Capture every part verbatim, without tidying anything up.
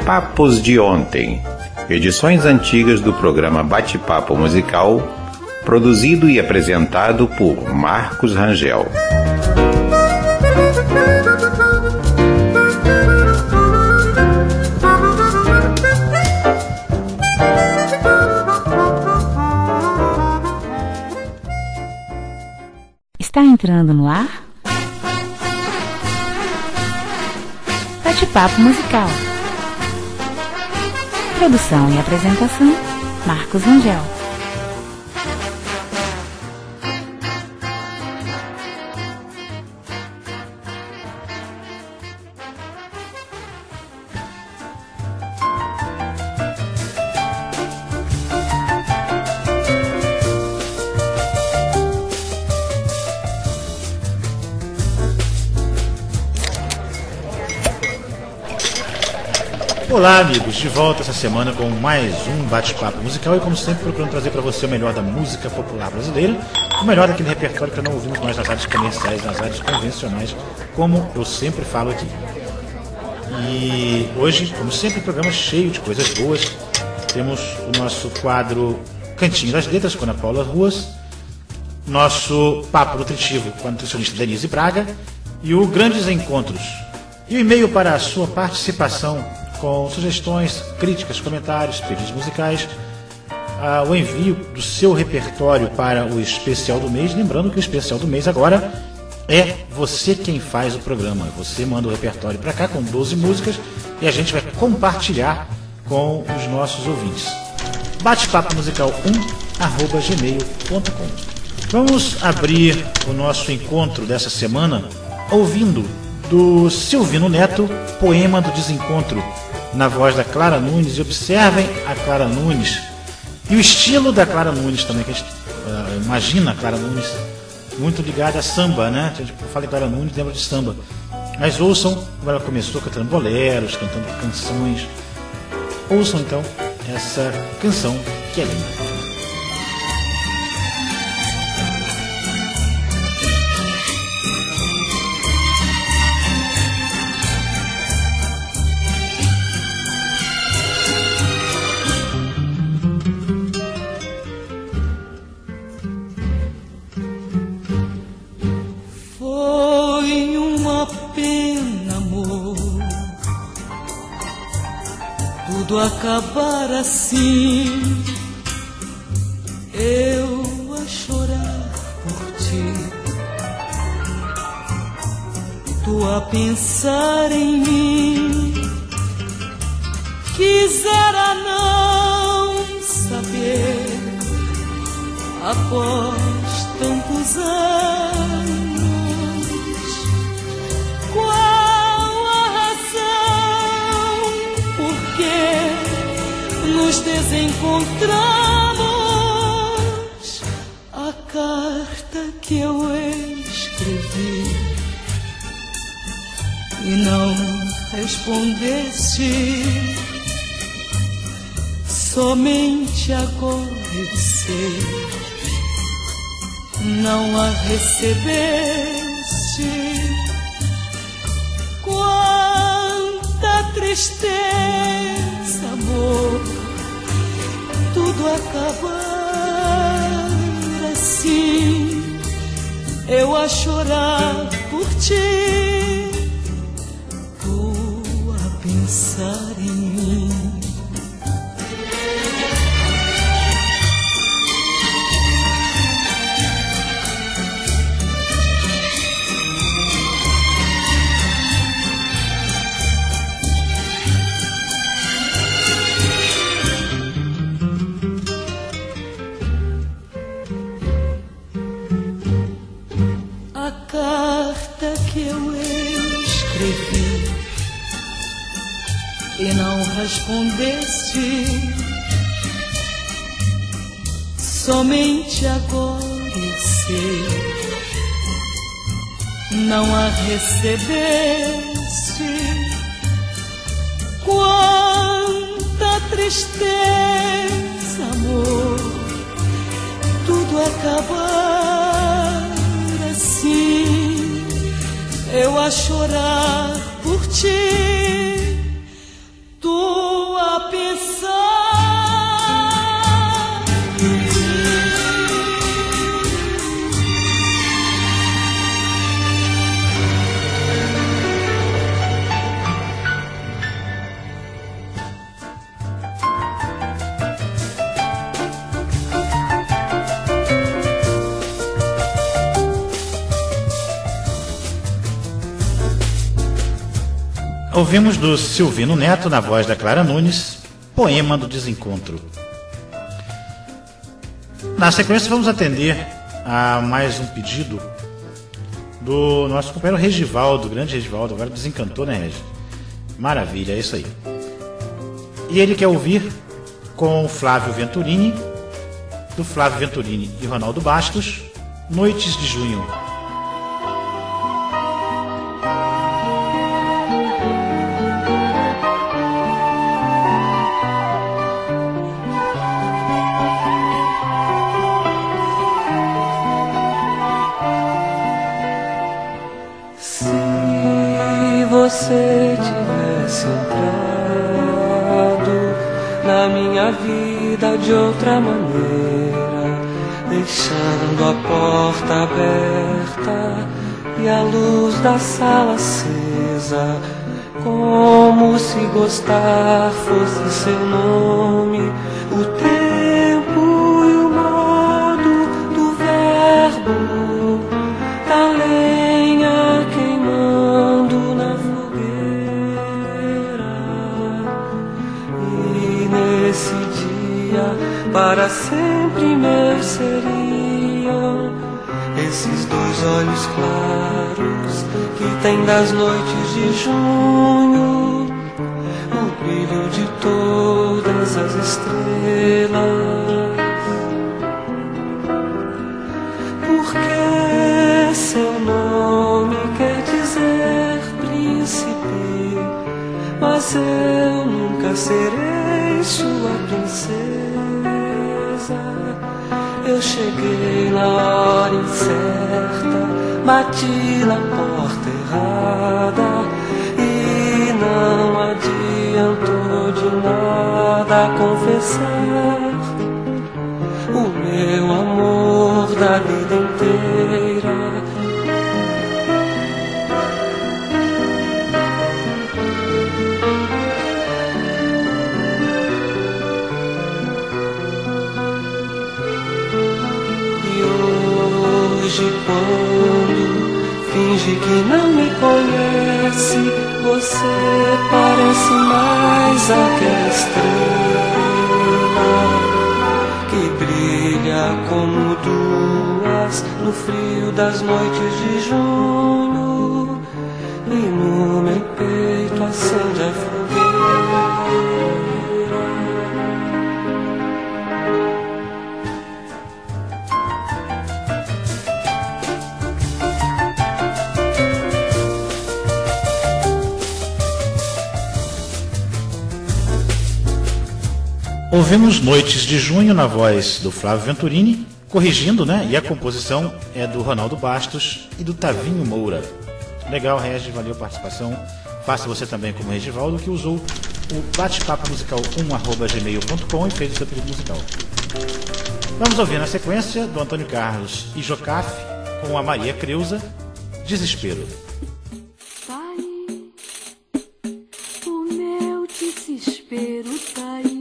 Papos de Ontem, edições antigas do programa Bate-Papo Musical, produzido e apresentado por Marcos Rangel. Está entrando no ar Bate-Papo Musical. Produção e apresentação, Marcos Rangel. Olá, amigos, de volta essa semana com mais um bate-papo musical e, como sempre, procurando trazer para você o melhor da música popular brasileira, o melhor daquele repertório que não ouvimos mais nas rádios comerciais, nas rádios convencionais, como eu sempre falo aqui. E hoje, como sempre, o programa cheio de coisas boas. Temos o nosso quadro Cantinho das Letras com a Ana Paula Ruas, nosso papo nutritivo com a nutricionista Denise Braga e o Grandes Encontros. E o e-mail para a sua participação com sugestões, críticas, comentários, pedidos musicais, ah, o envio do seu repertório para o especial do mês. Lembrando que o especial do mês agora é você quem faz o programa. Você manda o repertório para cá com doze músicas e a gente vai compartilhar com os nossos ouvintes. Bate-papo musical um arroba gmail ponto com. Vamos abrir o nosso encontro dessa semana ouvindo do Silvino Neto, Poema do Desencontro, na voz da Clara Nunes. E observem a Clara Nunes e o estilo da Clara Nunes também, que a gente uh, imagina a Clara Nunes muito ligada a samba, né? A gente fala em Clara Nunes, lembra de samba, mas ouçam como ela começou cantando boleros, cantando canções. Ouçam então essa canção que é linda. Tudo acabar assim, eu a chorar por ti, tu a pensar em mim. Quisera não saber, após tantos anos, qual nos desencontramos. A carta que eu escrevi e não respondeste, somente agora eu sei, não a recebeste. Quanta tristeza, amor, tudo acabar assim, eu a chorar por ti, tu a pensar em mim. E não respondeste, somente agora eu sei, não a recebeste. Quanta tristeza, amor, tudo acabar assim, eu a chorar por ti. Tu Ouvimos do Silvino Neto, na voz da Clara Nunes, Poema do Desencontro. Na sequência vamos atender a mais um pedido do nosso companheiro Regivaldo, grande Regivaldo, agora desencantou, né, Regi? Maravilha, é isso aí. E ele quer ouvir com Flávio Venturini, do Flávio Venturini e Ronaldo Bastos, Noites de Junho. você tivesse entrado na minha vida de outra maneira, deixando a porta aberta e a luz da sala acesa, como se gostar fosse seu nome, o tempo e o modo do verbo, da lenha queimando na fogueira. E nesse dia para sempre meus seriam esses dois olhos claros que tem das noites de junho o brilho de todas as estrelas. Porque seu nome quer dizer príncipe, mas eu nunca serei sua princesa. Eu cheguei na hora incerta, bati na porta errada e não adiantou de nada confessar o meu amor da vida inteira. Hoje quando finge que não me conhece, você parece mais aquela estrela que brilha como duas no frio das noites de junho e no meu peito acende a fogueira. Ouvimos Noites de Junho na voz do Flávio Venturini, corrigindo, né? E a composição é do Ronaldo Bastos e do Tavinho Moura. Legal, Regi, valeu a participação. Faça você também como Regivaldo, que usou o bate-papo musical um arroba gmail ponto com e fez o seu pedido musical. Vamos ouvir na sequência do Antônio Carlos e Jocafe com a Maria Creuza, Desespero. Tá aí, o meu desespero tá aí.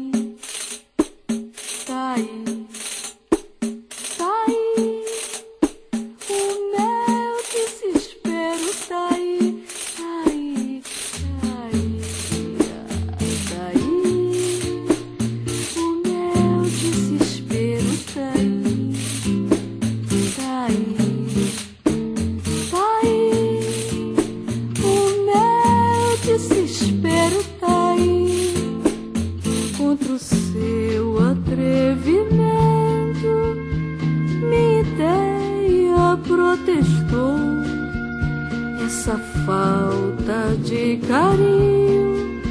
Tá aí, tá aí, o meu desespero tá aí, tá aí, tá aí, tá aí, o meu desespero tá aí, tá aí, tá aí, o meu desespero tá aí, contra o seu atrevimento, minha ideia protestou. Essa falta de carinho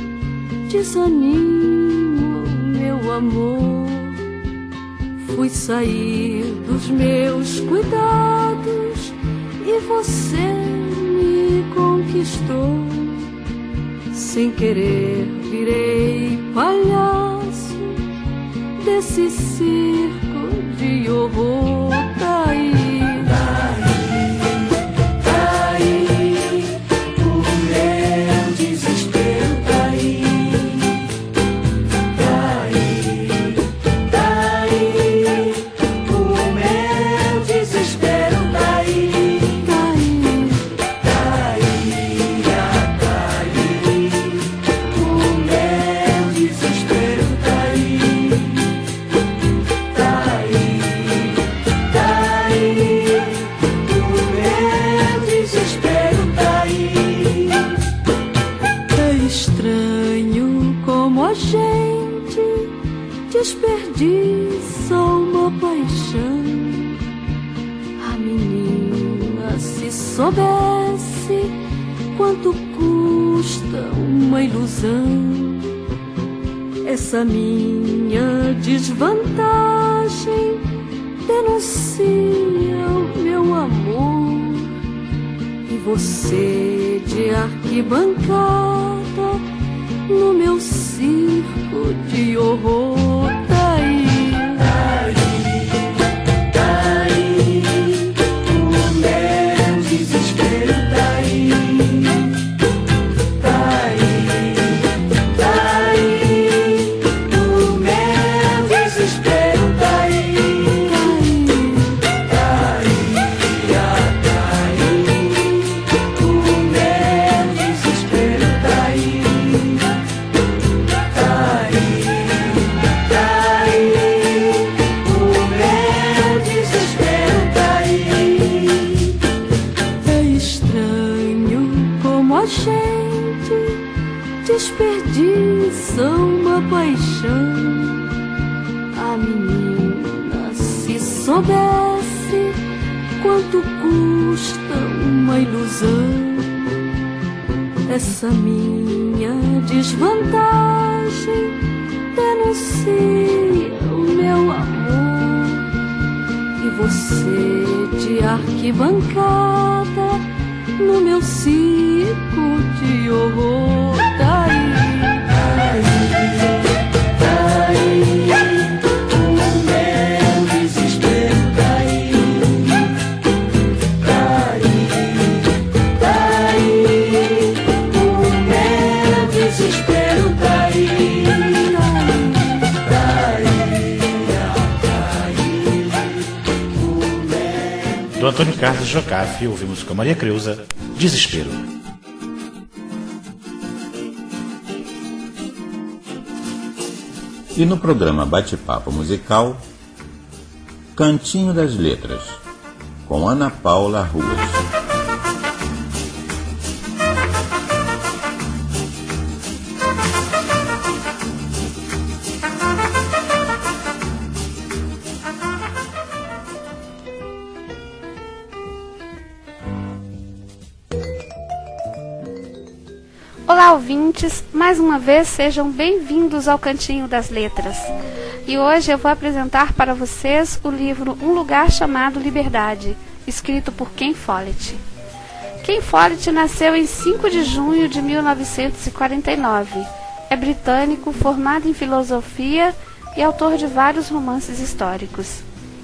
desanima meu amor. Fui sair dos meus cuidados e você me conquistou. Sem querer virei palhaço desse circo de horror. Tá aí, tá aí, o meu desespero tá aí, tá aí, tá aí, o meu desespero tá aí, tá aí, tá aí, tá aí, desperdiça uma paixão. A menina, se soubesse quanto custa uma ilusão, essa minha desvantagem denuncia o meu amor. E você de arquibancada no meu circo de horror. Daí, daí, daí, o meu desespero. Daí, daí, daí, o meu desespero. Daí, daí, daí, o meu desespero. Daí, desperdiça uma paixão. A menina, se soubesse quanto custa uma ilusão, essa minha desvantagem denuncia o meu amor. E você de arquibancada no meu circo de horror. Daí, daí, o meu desespero. Daí, daí, daí, o meu desespero. Daí, daí, daí, o meu. Do Antônio Carlos Jocafe, ouvimos com Maria Creuza, Desespero. E no programa Bate-Papo Musical, Cantinho das Letras, com Ana Paula Ruas. Olá, ouvintes! Mais uma vez sejam bem-vindos ao Cantinho das Letras. E hoje eu vou apresentar para vocês o livro Um Lugar Chamado Liberdade, escrito por Ken Follett. Ken Follett nasceu em cinco de junho de mil novecentos e quarenta e nove. É britânico, formado em filosofia e autor de vários romances históricos.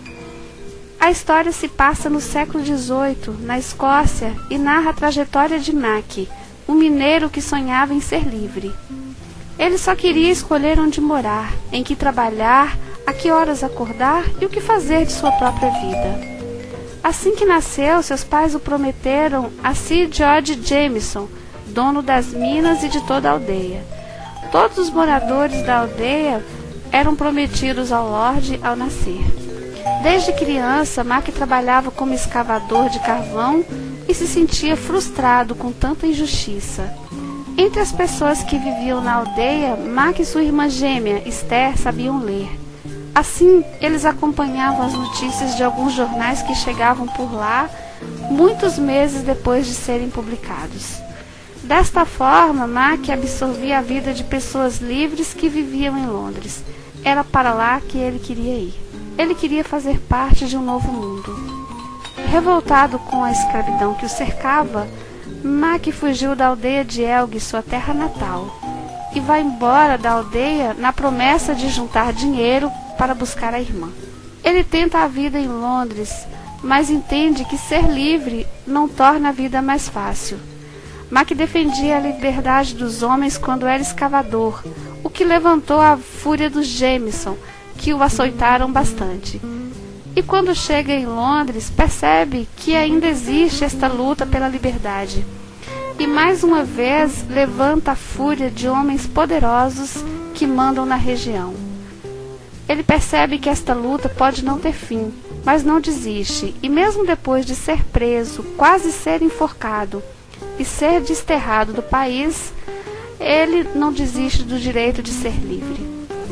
A história se passa no século dezoito, na Escócia, e narra a trajetória de Mac, um mineiro que sonhava em ser livre. Ele só queria escolher onde morar, em que trabalhar, a que horas acordar e o que fazer de sua própria vida. Assim que nasceu, seus pais o prometeram a Sir George Jameson, dono das minas e de toda a aldeia. Todos os moradores da aldeia eram prometidos ao Lorde ao nascer. Desde criança, Mac trabalhava como escavador de carvão e se sentia frustrado com tanta injustiça. Entre as pessoas que viviam na aldeia, Mac e sua irmã gêmea, Esther, sabiam ler. Assim, eles acompanhavam as notícias de alguns jornais que chegavam por lá, muitos meses depois de serem publicados. Desta forma, Mac absorvia a vida de pessoas livres que viviam em Londres. Era para lá que ele queria ir. Ele queria fazer parte de um novo mundo. Revoltado com a escravidão que o cercava, Mac fugiu da aldeia de Elg, sua terra natal, e vai embora da aldeia na promessa de juntar dinheiro para buscar a irmã. Ele tenta a vida em Londres, mas entende que ser livre não torna a vida mais fácil. Mac defendia a liberdade dos homens quando era escavador, o que levantou a fúria dos Jameson, que o açoitaram bastante. E quando chega em Londres, percebe que ainda existe esta luta pela liberdade. E mais uma vez levanta a fúria de homens poderosos que mandam na região. Ele percebe que esta luta pode não ter fim, mas não desiste. E mesmo depois de ser preso, quase ser enforcado e ser desterrado do país, ele não desiste do direito de ser livre.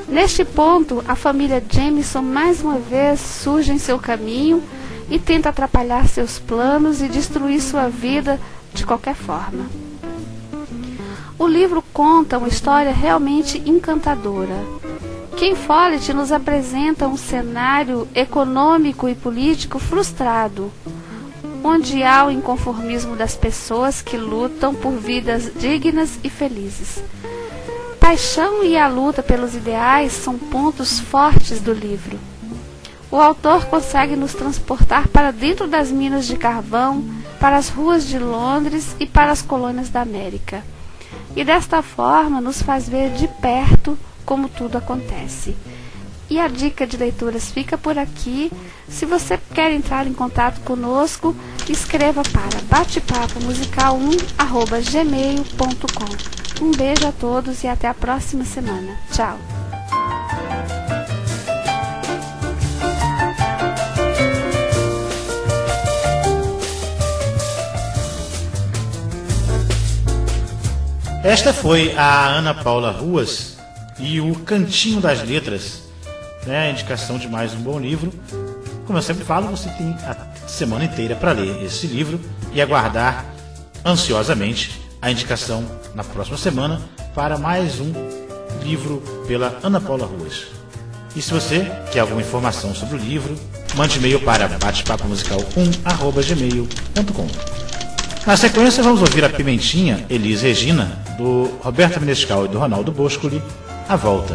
Neste ponto, a família Jameson mais uma vez surge em seu caminho e tenta atrapalhar seus planos e destruir sua vida de qualquer forma. O livro conta uma história realmente encantadora. Ken Follett nos apresenta um cenário econômico e político frustrado, onde há o inconformismo das pessoas que lutam por vidas dignas e felizes. Paixão e a luta pelos ideais são pontos fortes do livro. O autor consegue nos transportar para dentro das minas de carvão, para as ruas de Londres e para as colônias da América. E desta forma nos faz ver de perto como tudo acontece. E a dica de leituras fica por aqui. Se você quer entrar em contato conosco, escreva para batepapo musical um arroba gmail ponto com. Um beijo a todos e até a próxima semana. Tchau! Esta foi a Ana Paula Ruas e o Cantinho das Letras, né, a indicação de mais um bom livro. Como eu sempre falo, você tem a semana inteira para ler esse livro e aguardar ansiosamente a indicação na próxima semana para mais um livro pela Ana Paula Ruas. E se você quer alguma informação sobre o livro, mande e-mail para batepapo musical um arroba gmail ponto com. Na sequência vamos ouvir a Pimentinha, Elis Regina, do Roberto Menescal e do Ronaldo Boscoli, A Volta.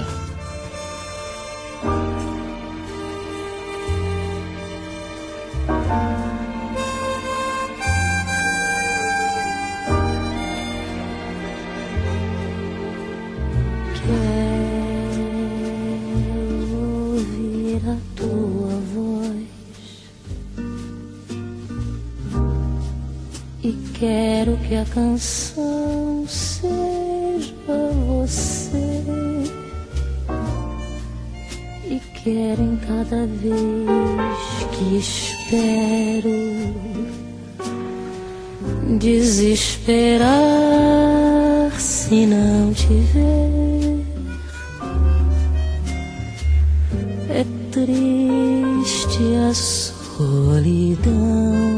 Quero que a canção seja você, e quero em cada vez que espero desesperar se não te ver. É triste a solidão,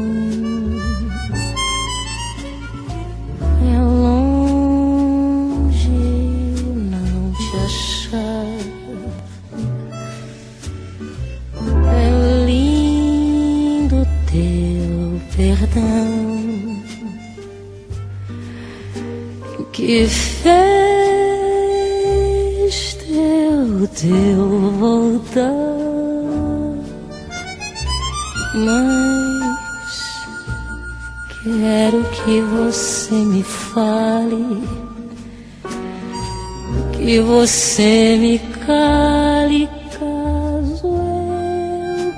que fez teu, teu voltar, mas quero que você me fale, que você me cale caso eu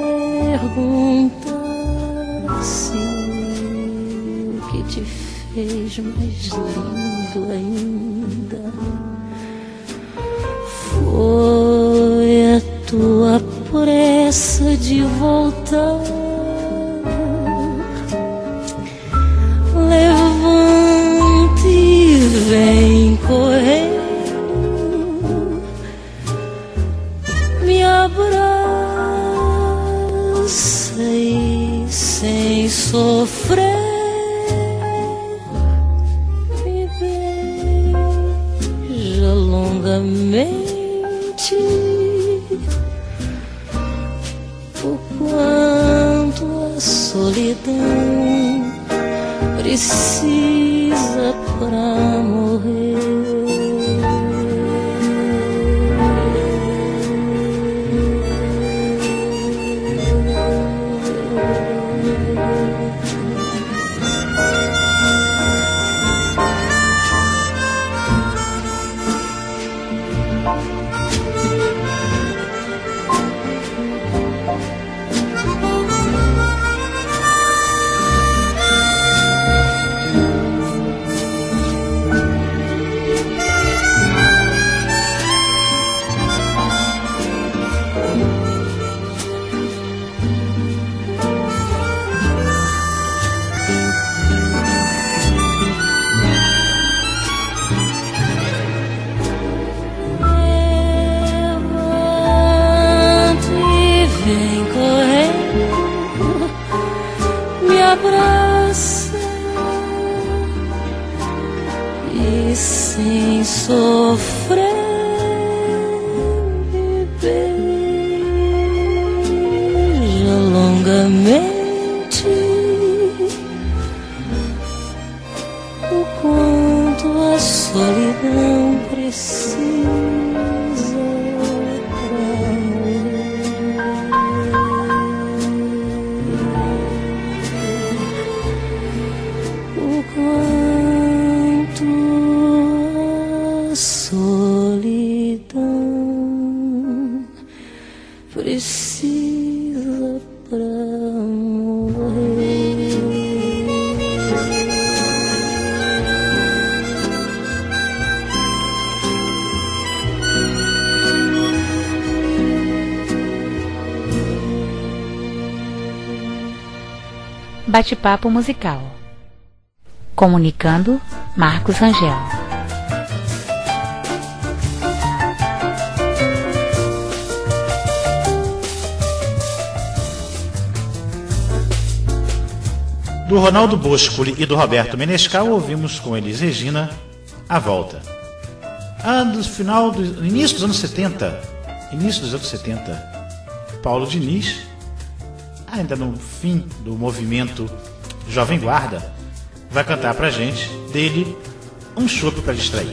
perguntasse o que te fez mais lindo ainda. Foi a tua pressa de voltar. Levante e vem correndo, me abraça e sem sofrer longamente, o quanto a solidão precisa pra morrer. e sem sofrer me beija longamente o quanto a solidão precisa pra morrer, o quanto a solidão precisa pra morrer. Bate-papo musical. Comunicando, Marcos Rangel. Do Ronaldo Boscoli e do Roberto Menescal, ouvimos com Elis Regina A Volta. Ah, do final do início dos anos setenta, início dos anos setenta, Paulo Diniz, ainda no fim do movimento Jovem Guarda, vai cantar pra gente dele Um Chope pra Distrair.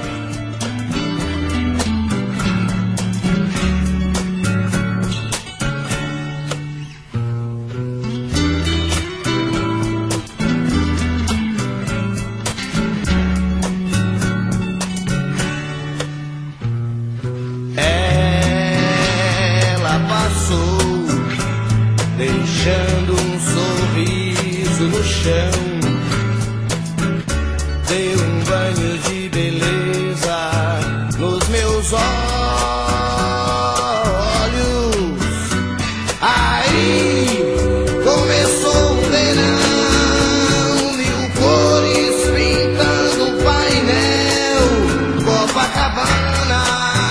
Ela passou deixando um sorriso no chão, deu um banho de beleza nos meus olhos. Aí começou o verão, mil cores pintando o painel Copacabana.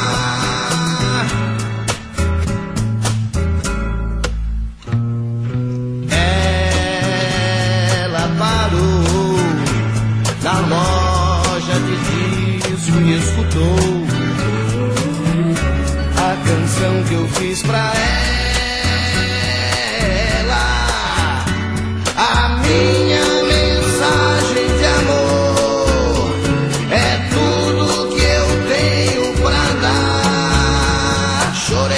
Na loja de disco e escutou a canção que eu fiz pra ela, a minha mensagem de amor é tudo que eu tenho pra dar.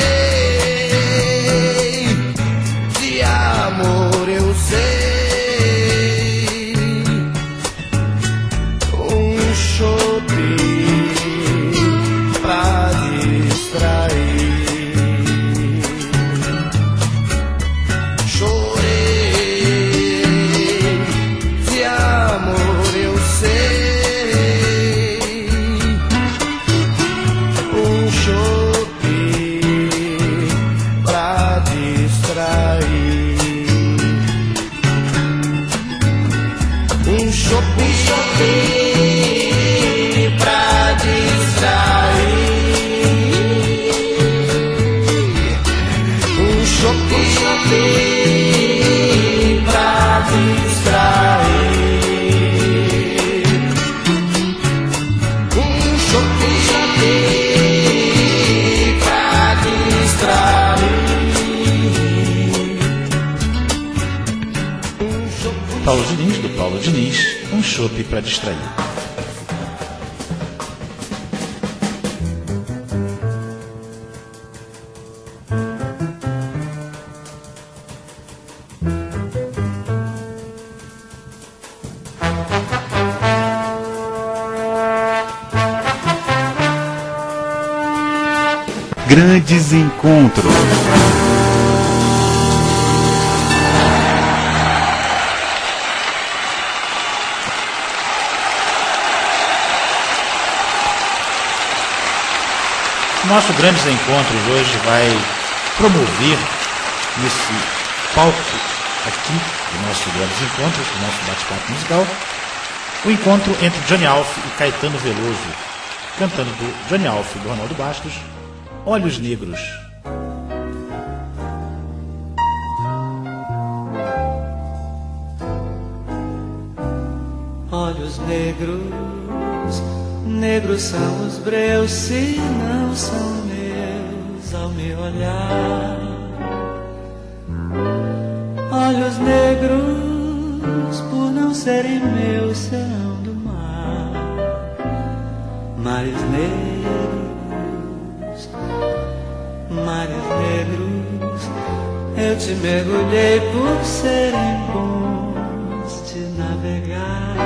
Chorei de amor, eu sei. Paulo Diniz, do Paulo Diniz, Um Chope pra Distrair. Grandes encontros. Nosso Grandes Encontros hoje vai promover nesse palco aqui do nosso Grandes Encontros, do nosso bate-papo musical, o encontro entre Johnny Alf e Caetano Veloso, cantando do Johnny Alf e do Ronaldo Bastos, Olhos Negros. Olhos Olhos negros, negros são os breus, se não são meus ao me olhar. Olhos negros, por não serem meus, serão do mar. Mares negros, mares negros, eu te mergulhei por serem bons de navegar.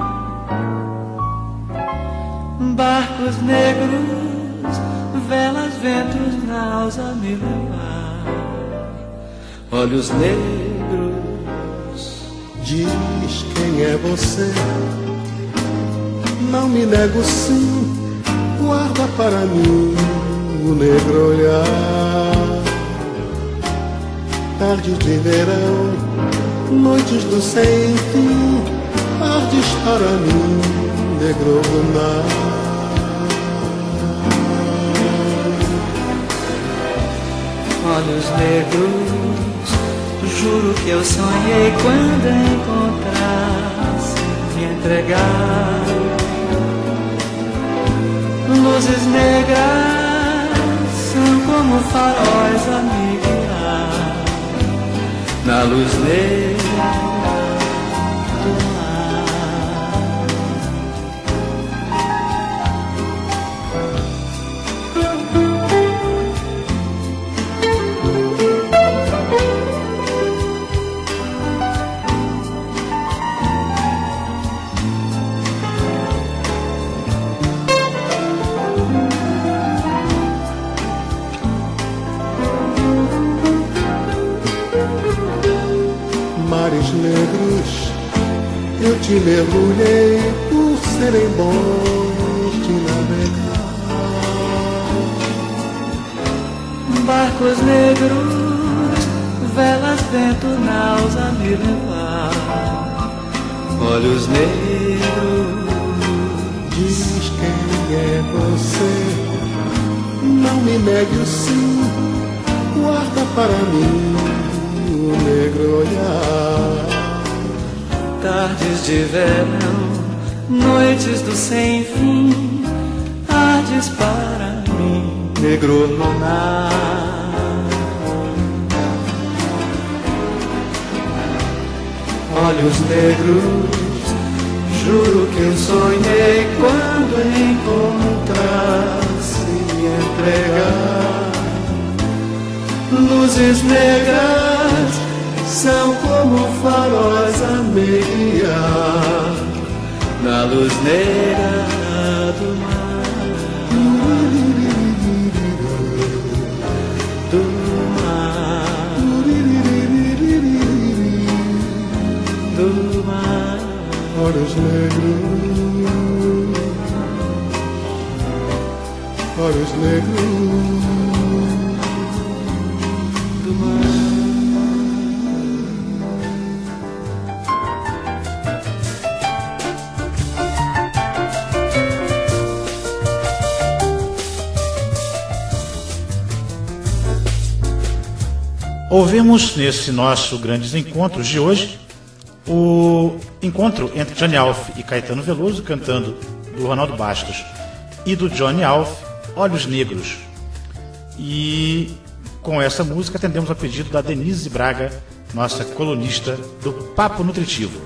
Barcos negros, velas, ventos, naus a me levar. Olhos negros, diz quem é você. Não me nego sim, guarda para mim o negro olhar. Tardes de verão, noites do sem fim, tardes para mim, negro lunar. Olhos negros, juro que eu sonhei quando encontrasse me entregar. Luzes negras são como faróis a me guiar na luz negra do Mares negros, eu te mergulhei por serem bons de navegar. Barcos negros, velas, vento, naus a me levar. Olhos negros, diz quem é você. Não me negue o sim, guarda para mim o negro olhar. tardes de verão, noites do sem fim, tardes para mim, negro lunar. Olhos negros, juro que eu sonhei quando encontrasse me entregar. Luzes negras são como faróis a me guiar na luz negra do mar, do mar, do mar. Olhos negros, olhos negros. Ouvimos nesse nosso Grandes Encontros de hoje o encontro entre Johnny Alf e Caetano Veloso, cantando do Ronaldo Bastos e do Johnny Alf, Olhos Negros. E com essa música atendemos ao pedido da Denise Braga, nossa colunista do Papo Nutritivo.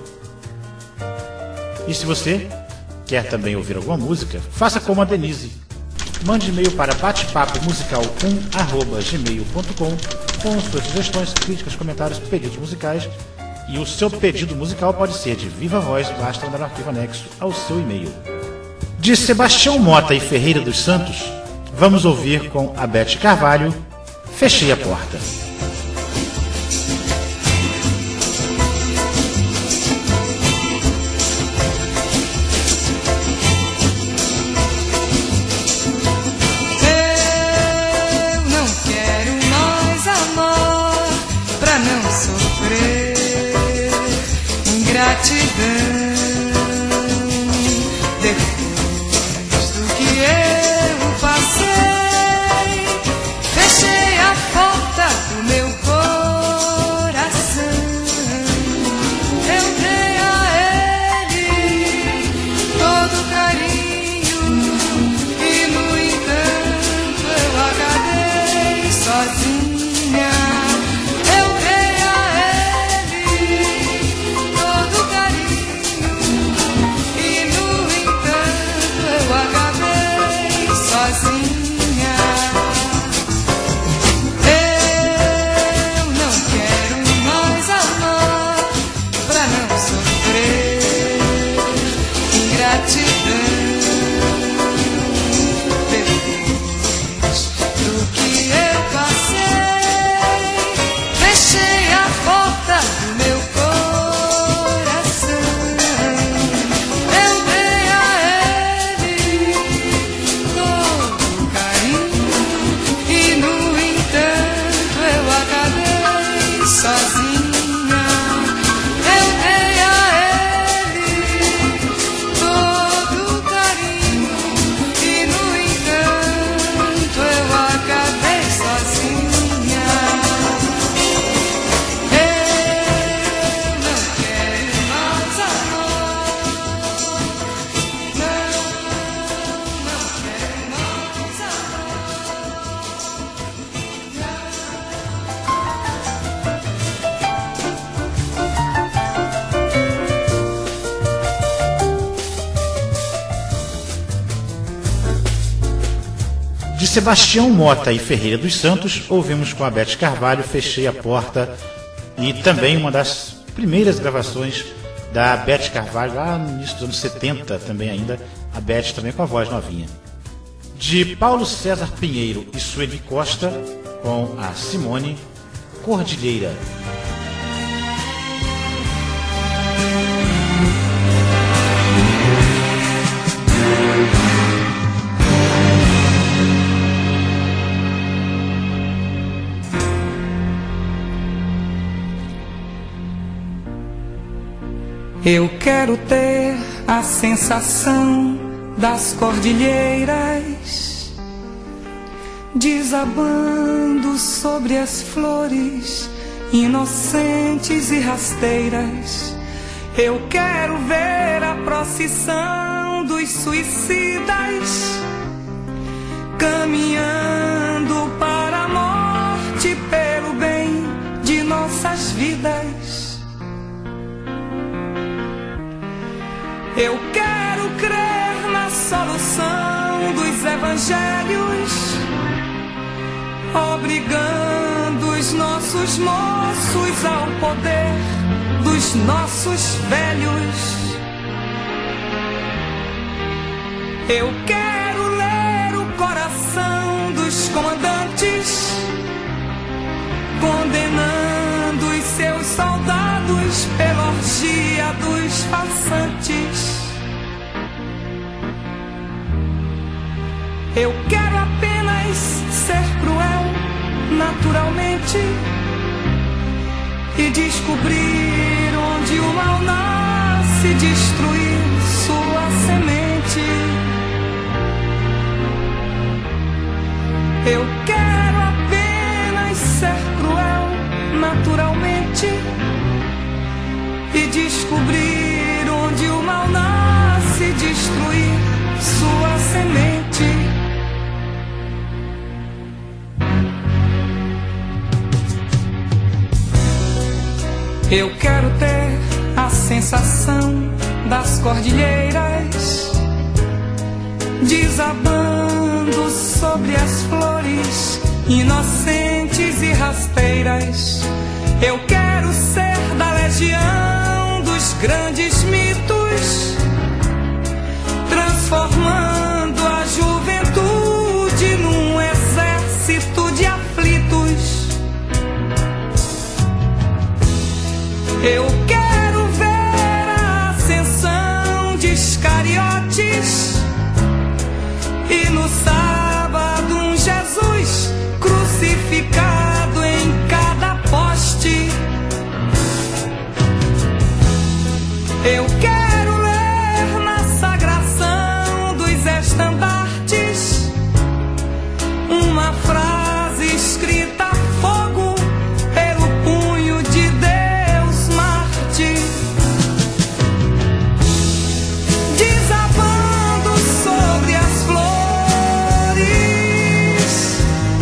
E se você quer também ouvir alguma música, faça como a Denise. Mande e-mail para batepapomusical um arroba gmail ponto com com suas sugestões, críticas, comentários, pedidos musicais. E o seu pedido musical pode ser de viva voz, basta mandar um arquivo anexo ao seu e-mail. De Sebastião Mota e Ferreira dos Santos, vamos ouvir com a Beth Carvalho, Fechei a Porta. Depois do que eu passei, fechei a porta do Sebastião Mota e Ferreira dos Santos, ouvimos com a Beth Carvalho, Fechei a Porta, e também uma das primeiras gravações da Beth Carvalho, lá no início dos anos setenta também ainda, a Beth também com a voz novinha. De Paulo César Pinheiro e Sueli Costa, com a Simone, Cordilheira. Eu quero ter a sensação das cordilheiras desabando sobre as flores inocentes e rasteiras. Eu quero ver a procissão dos suicidas caminhando para a morte pelo bem de nossas vidas. Eu quero crer na solução dos evangelhos, obrigando os nossos moços ao poder dos nossos velhos. Eu quero ler o coração dos comandantes, condenando os seus soldados pela orgia dos façantes. Eu quero apenas ser cruel naturalmente e descobrir onde o mal nasce, destruir sua semente. Eu quero apenas ser cruel naturalmente e descobrir onde o mal nasce, destruir sua semente. Eu quero ter a sensação das cordilheiras desabando sobre as flores inocentes e rasteiras. Eu quero ser da legião dos grandes mitos, transformando a juventude num exército de aflitos. Eu quero ver a ascensão de Iscariotes e no sábado um Jesus crucificado em cada poste. Eu quero ler na sagração dos estandartes uma frase escrita a fogo pelo punho de Deus Marte, desabando sobre as flores,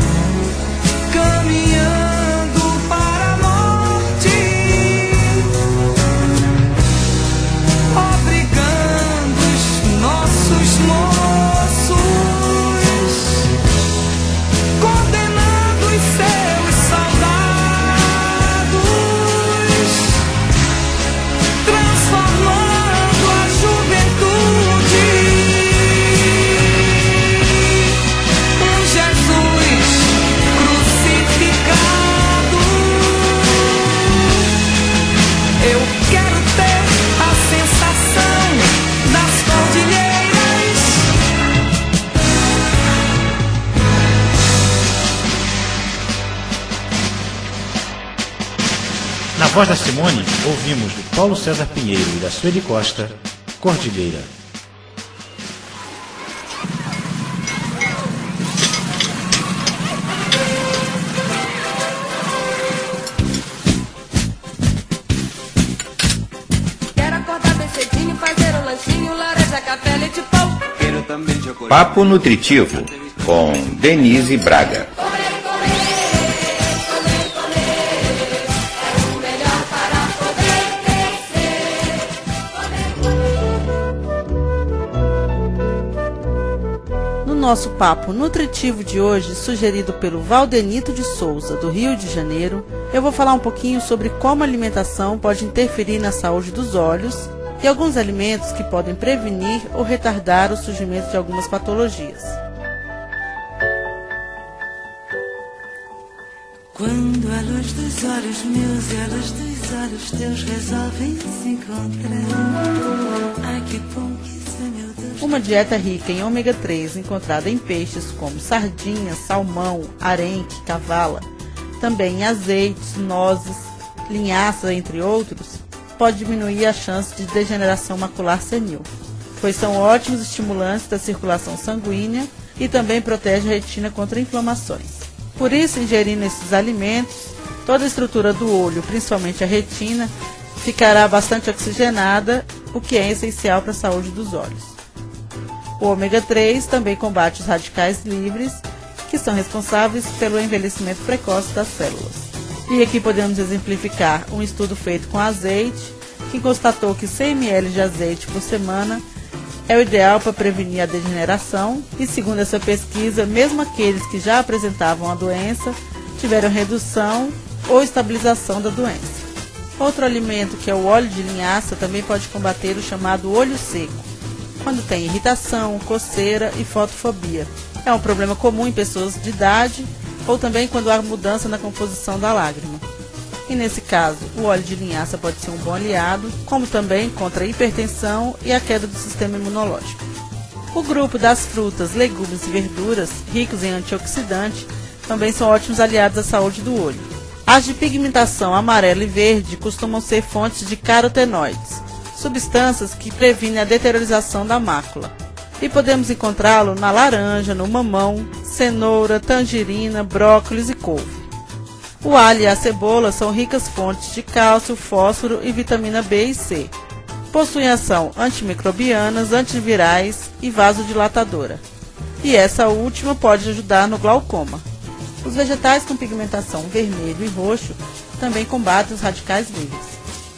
caminhando para a morte, obrigando os nossos moços, condenando os seus soldados, transformando a juventude um Jesus crucificado. Eu quero ter a sensação das cordilheiras. Na voz da Simone, ouvimos do Paulo César Pinheiro e da Sueli Costa, Cordilheira. Quero acordar bem cedinho, fazer um lanchinho, laranja, café, leite, pão. Quero também chocolate. Papo Nutritivo, com Denise Braga. Correr, correr, correr, correr, é o melhor para poder crescer. Correr, correr. No nosso papo nutritivo de hoje, sugerido pelo Valdenito de Souza, do Rio de Janeiro, eu vou falar um pouquinho sobre como a alimentação pode interferir na saúde dos olhos e alguns alimentos que podem prevenir ou retardar o surgimento de algumas patologias. Quando a luz dos olhos meus e a luz dos olhos teus resolvem se encontrar, ai que bom que isso é, meu Deus. Uma dieta rica em ômega três, encontrada em peixes como sardinha, salmão, arenque, cavala, também em azeites, nozes, linhaça, entre outros, pode diminuir a chance de degeneração macular senil, pois são ótimos estimulantes da circulação sanguínea e também protegem a retina contra inflamações. Por isso, ingerindo esses alimentos, toda a estrutura do olho, principalmente a retina, ficará bastante oxigenada, o que é essencial para a saúde dos olhos. O ômega três também combate os radicais livres, que são responsáveis pelo envelhecimento precoce das células. E aqui podemos exemplificar um estudo feito com azeite, que constatou que cem mililitros de azeite por semana é o ideal para prevenir a degeneração e, segundo essa pesquisa, mesmo aqueles que já apresentavam a doença tiveram redução ou estabilização da doença. Outro alimento, que é o óleo de linhaça, também pode combater o chamado olho seco, quando tem irritação, coceira e fotofobia. É um problema comum em pessoas de idade ou também quando há mudança na composição da lágrima. E nesse caso, o óleo de linhaça pode ser um bom aliado, como também contra a hipertensão e a queda do sistema imunológico. O grupo das frutas, legumes e verduras, ricos em antioxidante, também são ótimos aliados à saúde do olho. As de pigmentação amarela e verde costumam ser fontes de carotenoides, substâncias que previnem a deteriorização da mácula. E podemos encontrá-lo na laranja, no mamão, cenoura, tangerina, brócolis e couve. O alho e a cebola são ricas fontes de cálcio, fósforo e vitamina B e C. Possuem ação antimicrobianas, antivirais e vasodilatadora. E essa última pode ajudar no glaucoma. Os vegetais com pigmentação vermelho e roxo também combatem os radicais livres.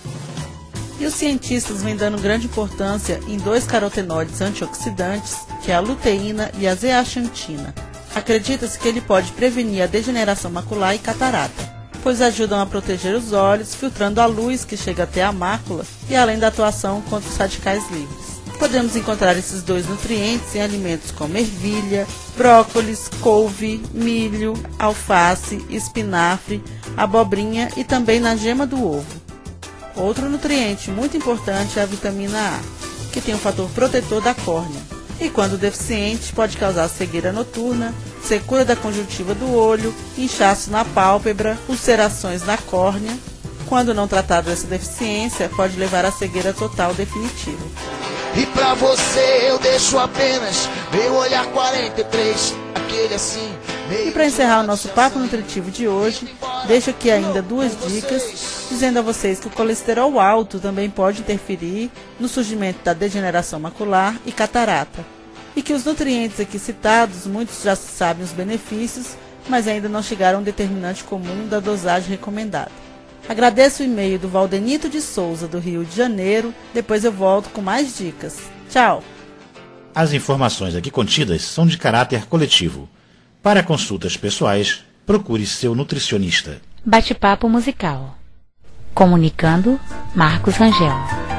E os cientistas vêm dando grande importância em dois carotenoides antioxidantes, que é a luteína e a zeaxantina. Acredita-se que ele pode prevenir a degeneração macular e catarata, pois ajudam a proteger os olhos, filtrando a luz que chega até a mácula e além da atuação contra os radicais livres. Podemos encontrar esses dois nutrientes em alimentos como ervilha, brócolis, couve, milho, alface, espinafre, abobrinha e também na gema do ovo. Outro nutriente muito importante é a vitamina A, que tem um fator protetor da córnea. E quando deficiente, pode causar cegueira noturna, secura da conjuntiva do olho, inchaço na pálpebra, ulcerações na córnea. Quando não tratado essa deficiência, pode levar à cegueira total definitiva. E pra você eu deixo apenas meu olhar quarenta e três, aquele assim. E para encerrar o nosso papo nutritivo de hoje, deixo aqui ainda duas dicas, dizendo a vocês que o colesterol alto também pode interferir no surgimento da degeneração macular e catarata. E que os nutrientes aqui citados, muitos já sabem os benefícios, mas ainda não chegaram a um determinante comum da dosagem recomendada. Agradeço o e-mail do Valdenito de Souza, do Rio de Janeiro, depois eu volto com mais dicas. Tchau! As informações aqui contidas são de caráter coletivo. Para consultas pessoais, procure seu nutricionista. Bate-papo musical. Comunicando, Marcos Rangel.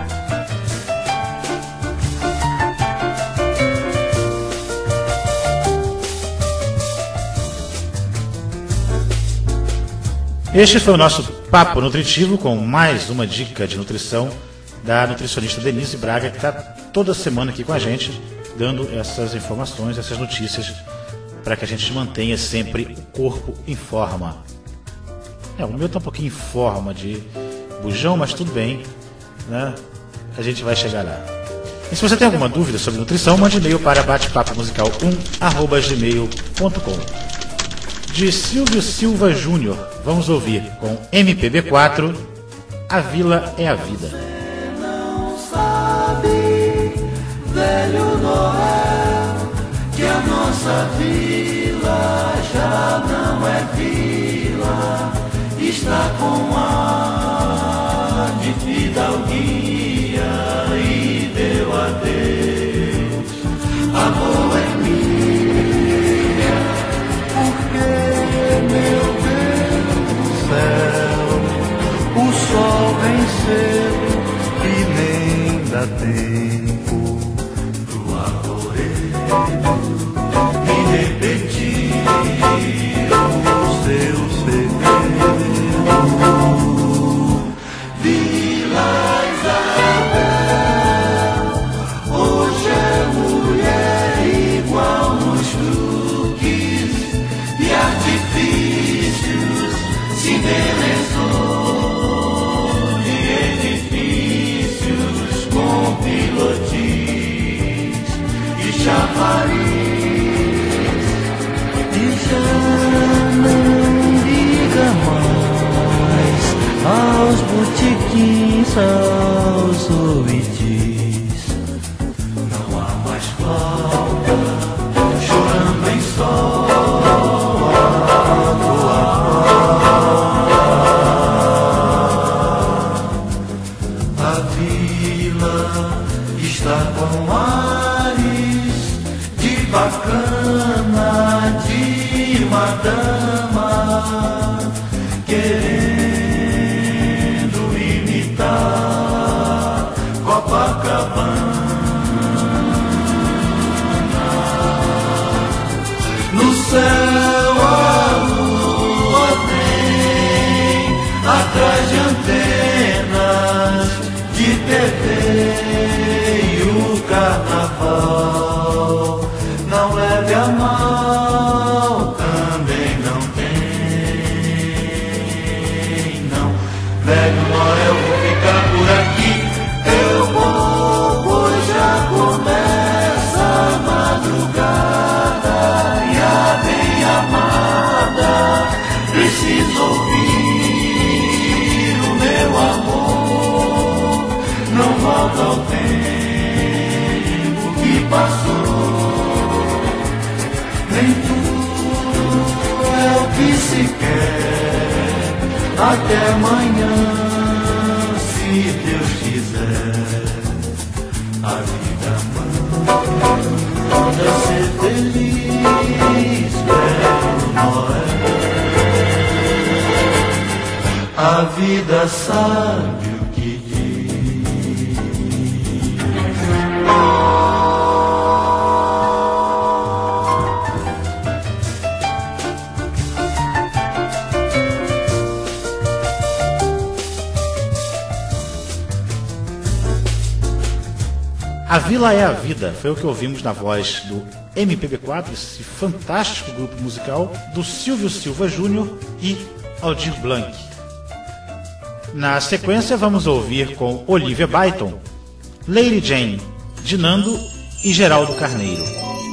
Este foi o nosso papo nutritivo com mais uma dica de nutrição da nutricionista Denise Braga, que está toda semana aqui com a gente, dando essas informações, essas notícias, para que a gente mantenha sempre o corpo em forma. É, o meu está um pouquinho em forma de bujão, mas tudo bem, né? A gente vai chegar lá. E se você tem alguma dúvida sobre nutrição, mande e-mail para batepapo musical um arroba gmail ponto com. De Silvio Silva Júnior, vamos ouvir com M P B quatro, A Vila é a Vida. Não sabe, velho Noel, que a nossa vila já não é vila, está com ar de fidalguia e deu adeus. Amor é mim. me repetir o seu segredo. Vila Isabel, hoje é mulher igual nos truques e artifícios, se embelezou de edifícios com pilotis e chafariz. E já não liga mais aos botiquins, aos oitis. Não há mais flauta chorando em sol a voar. A vila está com ares de bacana, de madama, querendo imitar Copacabana. No céu a lua tem, atrás de antenas de T V, e o carnaval não leve a mal, também não tem, não. Velho Noel, vou ficar por aqui, eu vou, pois já começa a madrugada e a bem amada preciso ouvir o meu amor. Não volta ao tempo que passou, nem tudo é o que se quer. Até amanhã, se Deus quiser. A vida manda ser feliz, Velho Noel. A vida sabe o que diz. A Vila é a Vida foi o que ouvimos na voz do M P B quatro, esse fantástico grupo musical do Silvio Silva Júnior e Aldir Blanc. Na sequência vamos ouvir com Olivia Byton, Lady Jane, de Nando e Geraldo Carneiro.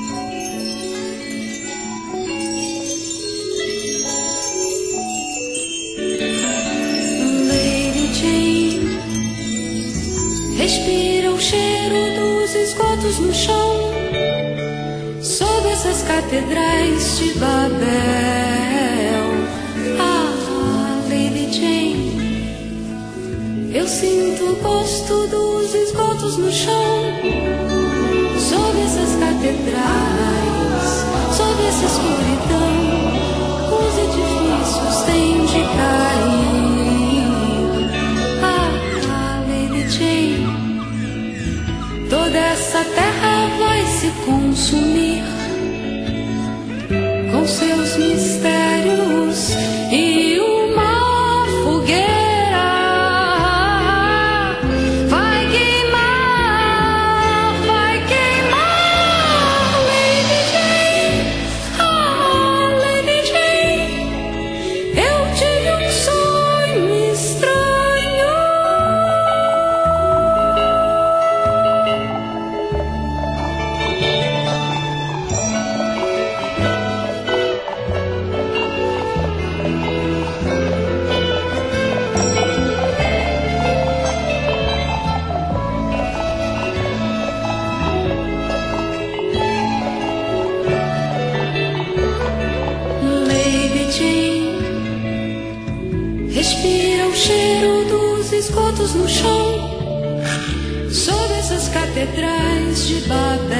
Lady Jane, respira o cheiro dos esgotos no chão, sob essas catedrais de Babel. Ah, Lady Jane, eu sinto o gosto dos esgotos no chão, sob essas catedrais, sob essa escuridão, os edifícios têm de cair. Ah, Lady Jane, toda essa terra vai se consumir com seus mistérios e uma fogueira esgotos no chão, sob essas catedrais de Babel.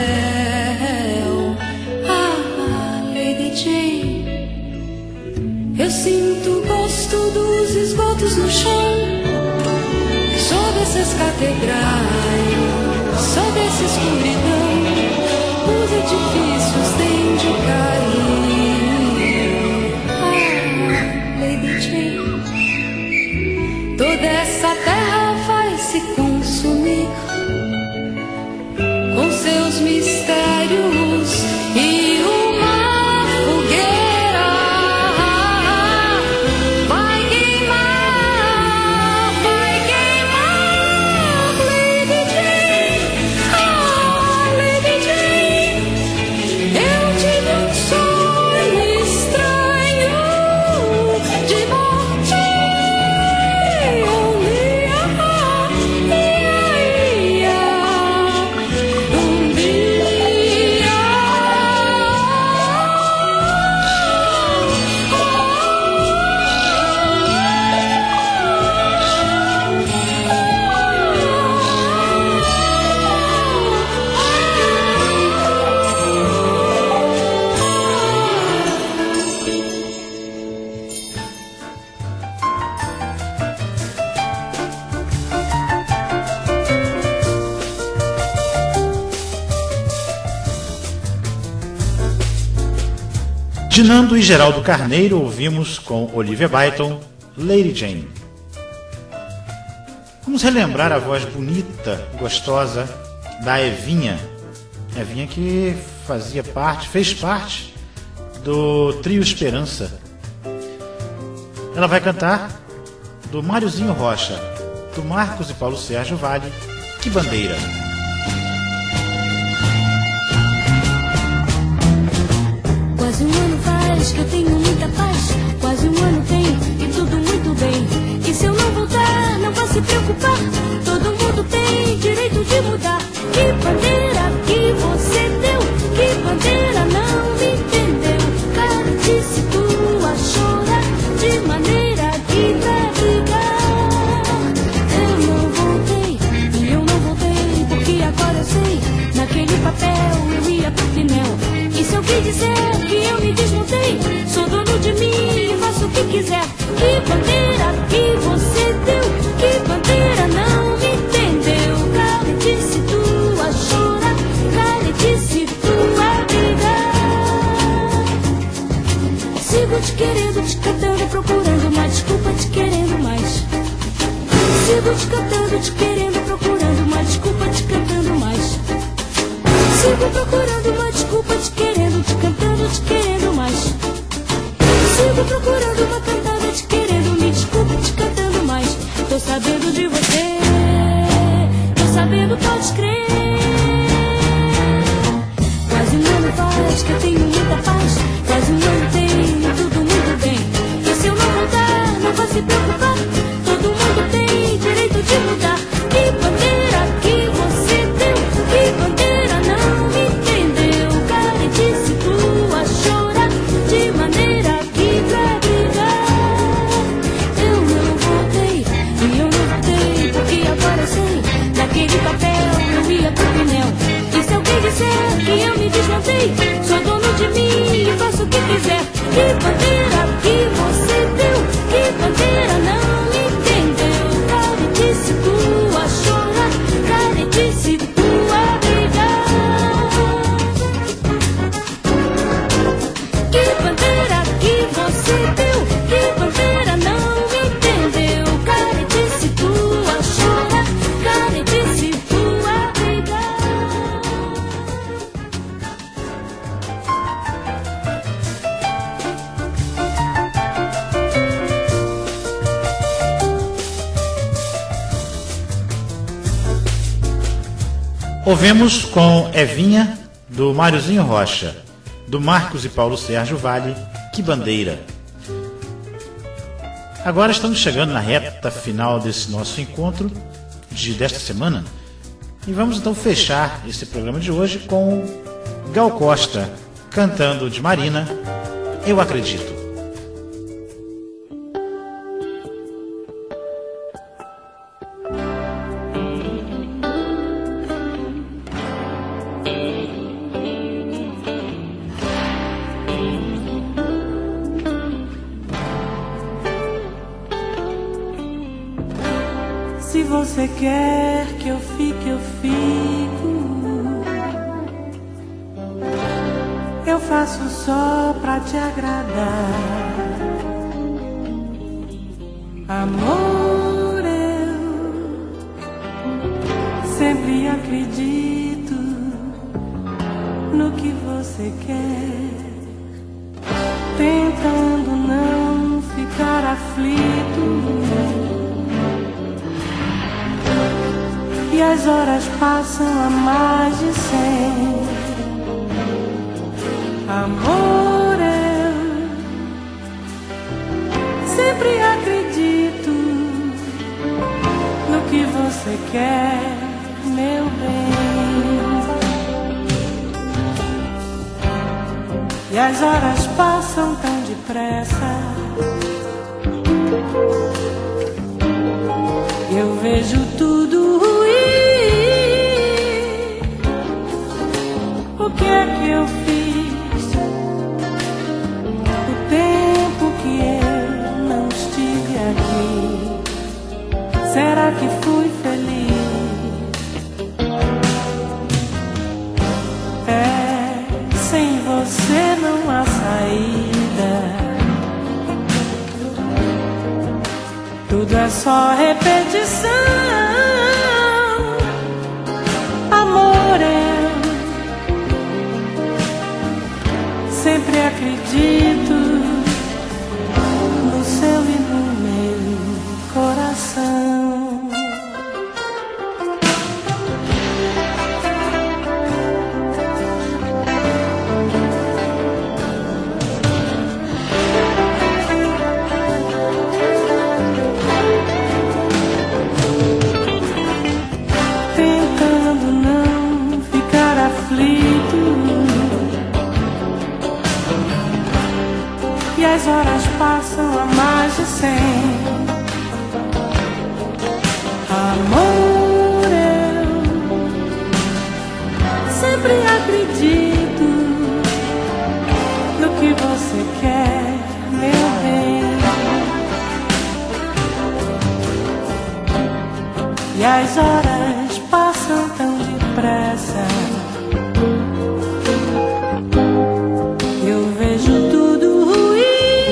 Ah, Lady Jane, eu sinto o gosto dos esgotos no chão, sob essas catedrais, sob essa escuridão, os edifícios De Nando e Geraldo Carneiro, ouvimos com Olivia Byton, Lady Jane. Vamos relembrar a voz bonita, gostosa da Evinha. Evinha que fazia parte, fez parte do Trio Esperança. Ela vai cantar do Máriozinho Rocha, do Marcos e Paulo Sérgio Vale, Que Bandeira. Quase um ano faz que eu tenho muita paz. Quase um ano tem e tudo muito bem. E se eu não voltar, não vá se preocupar. Todo mundo tem direito de mudar. Que bandeira que você deu? Que bandeira não me entendeu? Cara, disse tu a chorar de maneira que vai brigar. Eu não voltei e eu não voltei porque agora eu sei. Naquele papel eu ia pro Pinel. E se alguém disser que eu me desmontei, sou dono de mim e faço o que quiser. Que bandeira que você deu? Que bandeira não me entendeu? Caletice tu a chorar, caletice tu a brigar. Sigo te querendo, te cantando, procurando uma desculpa, te querendo mais. Sigo te cantando, te querendo, procurando uma desculpa, te cantando mais. Sigo procurando uma desculpa, te querendo, te cantando, te querendo mais. Sigo procurando uma cantada, te querendo, me desculpa, te cantando mais. Tô sabendo de você, tô sabendo, pode crer. Quase um ano faz que eu tenho muita paz. Quase um ano tenho tudo muito bem. E se eu não voltar, não vá se preocupar. Todo mundo tem direito de mudar. Que bandeira que você deu? Que bandeira não me entendeu? Caletice tu a chorar de maneira que vai brigar. Eu não voltei e eu não voltei porque agora eu sei. Naquele papel eu ia pro Pinel. E se alguém disser que eu me desmontei, sou dono de mim e faço o que quiser. Que bandeira que você deu? Que bandeira não me entendeu? Caletice tu a chorar, caletice tu a brigar. Que bandeira que você deu? Que bandeira não me entendeu? Caletice tu a chorar, caletice tu a brigar. Ouvimos com Evinha, do Máriozinho Rocha, do Marcos e Paulo Sérgio Vale, Que Bandeira. Agora estamos chegando na reta final desse nosso encontro de, desta semana e vamos então fechar esse programa de hoje com Gal Costa cantando de Marina, Eu Acredito. Se você quer que eu fique, eu fico. Eu faço só pra te agradar. Amor, eu sempre acredito no que você quer, tentando não ficar aflito. E as horas passam a mais de cem. Amor, eu sempre acredito no que você quer, meu bem. E as horas passam tão depressa. Eu vejo tudo ruim. O que é que eu fiz? O tempo que eu não estive aqui, será que fui feliz? É, sem você não há saída. tudo é só repetição. Amor, eu sempre acredito no seu e no meu coração. Tentando não ficar aflito, e as horas passam a mais de cem. Amor, eu sempre acredito no que você quer, meu bem. E as horas passam tão depressa, eu vejo tudo ruim.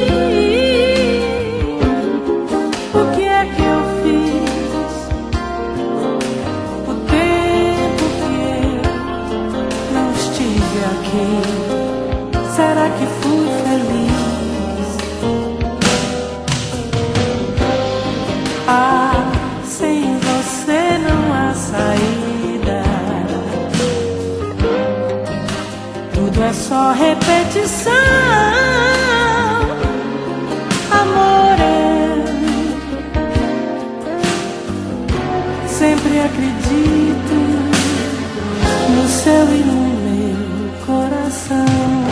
O que é que eu fiz? O tempo que eu não estive aqui, será que fui feliz? Ah, sem você não há saída, tudo é só repetição. Amor, eu sempre acredito no seu e no meu coração.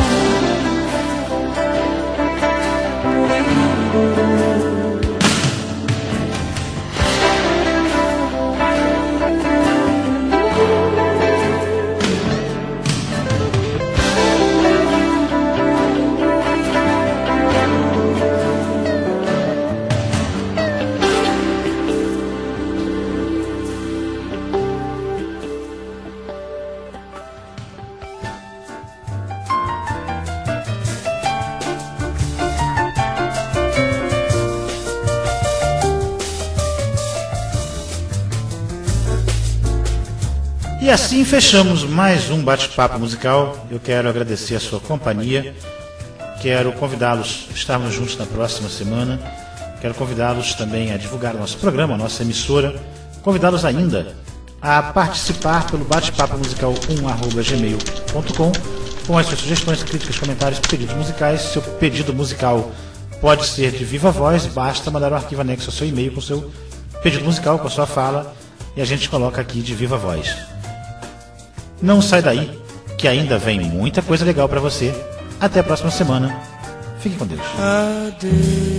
E assim fechamos mais um bate-papo musical. Eu quero agradecer a sua companhia. Quero convidá-los a estarmos juntos na próxima semana. Quero convidá-los também a divulgar o nosso programa, a nossa emissora. Convidá-los ainda a participar pelo bate-papo musical um arroba gmail ponto com com as suas sugestões, críticas, comentários, pedidos musicais. Seu pedido musical pode ser de viva voz, basta mandar um arquivo anexo ao seu e-mail com seu pedido musical, com a sua fala, e a gente coloca aqui de viva voz. Não sai daí, que ainda vem muita coisa legal pra você. Até a próxima semana. Fique com Deus. Adeus,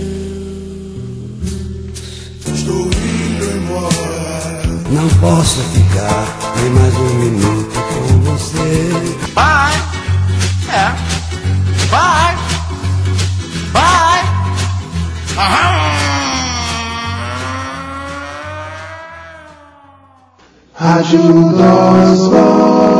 estou indo embora. Não posso ficar nem mais um minuto com você. Bye! É. Bye! Bye! Aham! Rádio Nós Voz.